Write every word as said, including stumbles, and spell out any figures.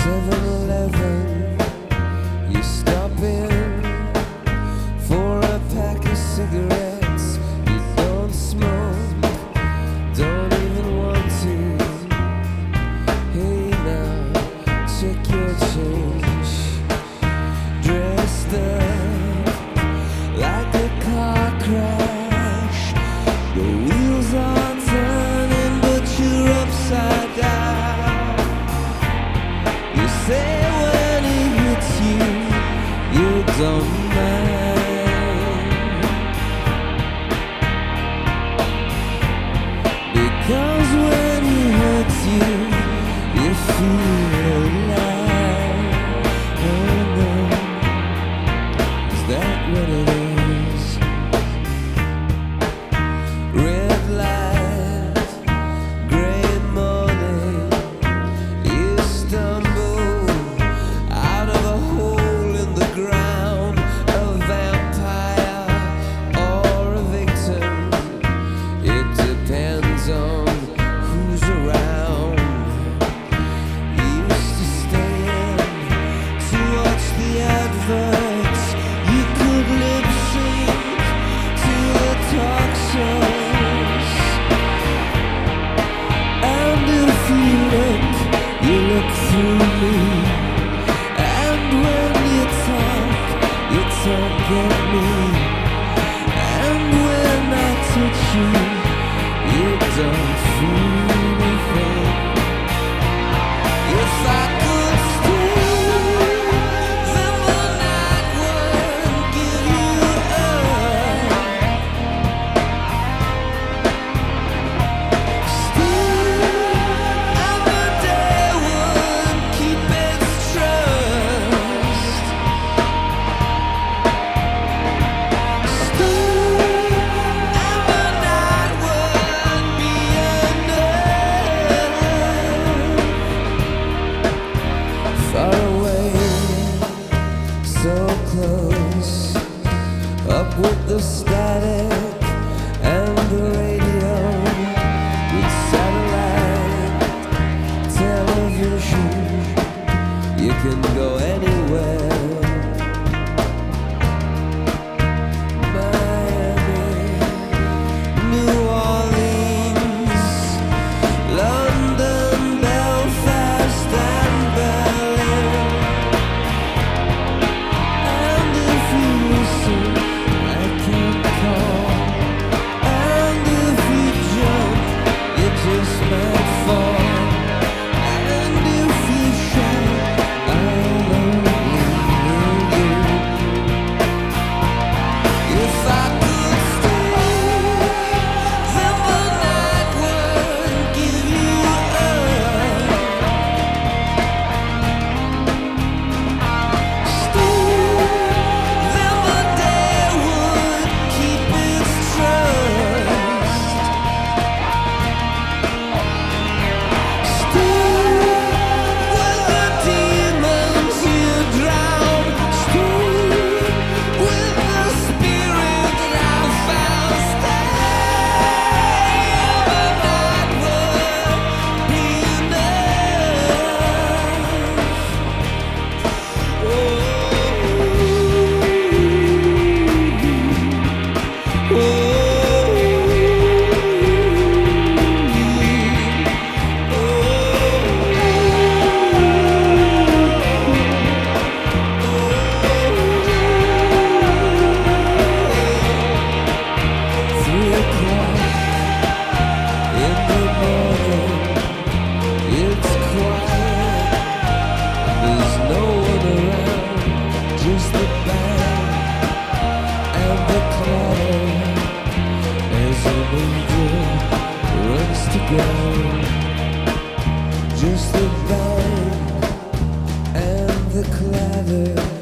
seven eleven, you stop in for a pack of cigarettes. You don't smoke, don't even want to. Hey now, check your change. Dressed up like a car crash. The wheels are turning, but you're upside down. You say when it hits you, you don't mind, because when it hurts you, you feel alive. Oh no, is that what it is? Red light, gray morning, you stumble out of a hole in the ground, a vampire or a victim. It depends on who's around. You used to stand to watch the adverts. You could lip sync to the talk shows. And if you look, you look through me. And when you talk, you talk at me. And when I touch you, you don't feel anything. If I could stay, then the night wouldn't give you up. Stay, and the day would keep its trust. Stay, and the night would be enough. Far away, so close, up with the static and the radio, with satellite television, you can go anywhere. Miami, New Orleans, London, Belfast and Berlin. And if you listen, I can call. And if you jump, you just might fall. And if you shout, I'll only hear you. If I could stay, then the night wouldn't give you up. Stay, then the day would keep its trust. Stay with the demons you drown. Stay with the spirit that I found. Stay, and the night would be enough. Oh, three o'clock in the morning, it's quiet, there's no one around, just the band and the clatter as an angel runs to ground. Just the band and the clatter